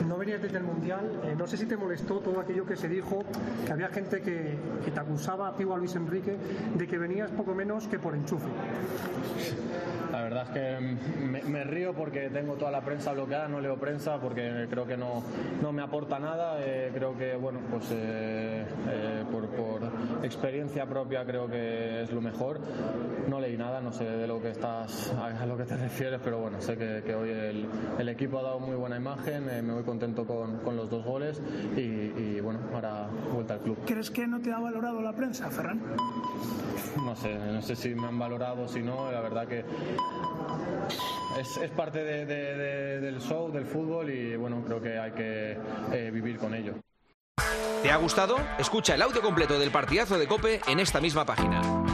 no venías desde el Mundial, no sé si te molestó todo aquello que se dijo, que había gente que te acusaba a ti o a Luis Enrique de que venías poco menos que por enchufe. La verdad es que me río porque tengo toda la prensa bloqueada, no leo prensa porque creo que no me aporta nada. Creo que, bueno, pues por experiencia propia creo que es lo mejor. No leí nada, no sé de lo que a lo que te refieres, pero bueno, sé que hoy el equipo ha dado muy buena imagen, me voy contento con los 2 goles y bueno, ahora vuelta al club. ¿Crees que no te ha valorado la prensa, Ferran? No sé si me han valorado o si no, la verdad que es parte del show, del fútbol y bueno, creo que hay que vivir con ello. ¿Te ha gustado? Escucha el audio completo del partidazo de COPE en esta misma página.